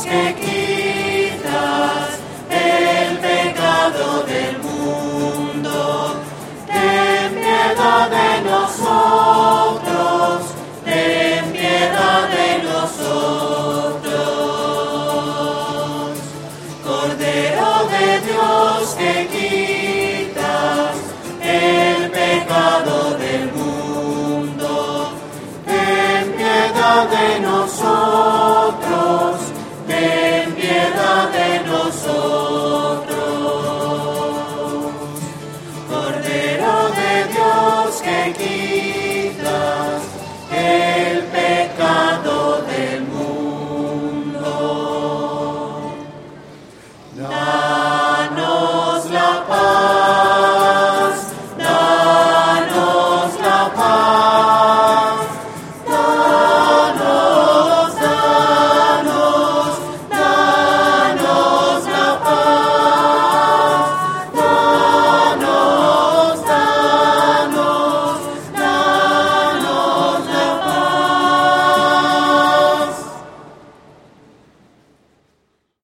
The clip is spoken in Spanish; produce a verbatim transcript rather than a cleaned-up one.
que quitas el pecado del mundo, ten piedad de nosotros, ten piedad de nosotros. Cordero de Dios que quitas el pecado del mundo, ten piedad de nosotros, ten piedad de nosotros. Cordero de Dios que quitas